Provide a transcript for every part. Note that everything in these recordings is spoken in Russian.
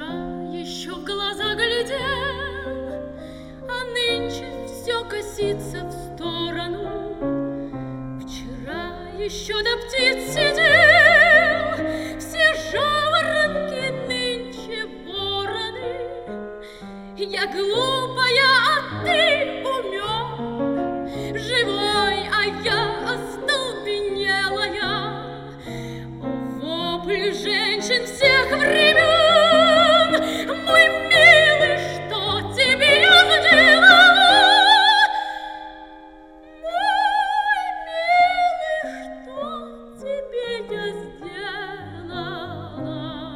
Вчера еще в глаза глядел, а нынче все косится в сторону. Вчера еще до птиц сидел, все жаворонки, нынче вороны. Я глупая, а ты умен, живой, а я остолбенелая. О, вопль женщин всех времен, мой милый, что тебе я сделала? Мой милый, что тебе я сделала?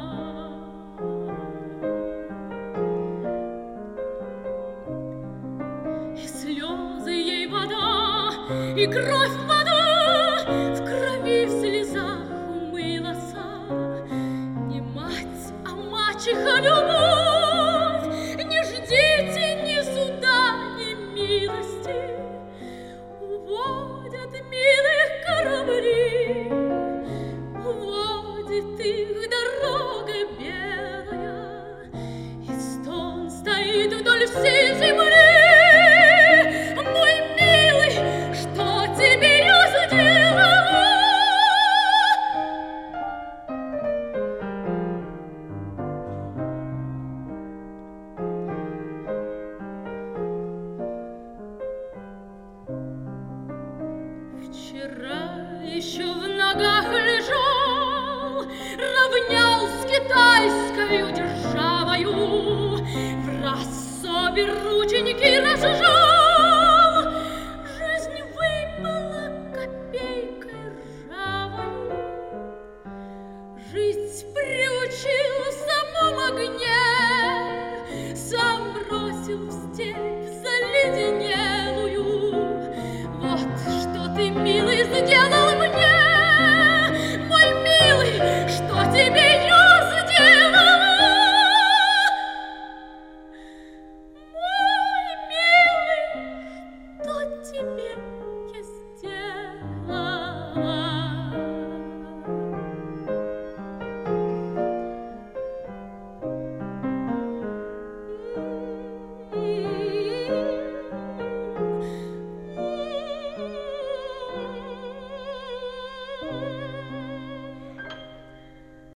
И слезы ей вода, и кровь вода, в крови, в слезах умылась. Не мать, а мачеха любовь, не ждите ни суда, ни милости. Уводят милых корабли, уводит их дорога белая, и стон стоит вдоль всей земли. Мой милый, что тебе я сделала? Вчера еще в ногах лежал, равнял с китайскою державою, враз обе рученьки разжал.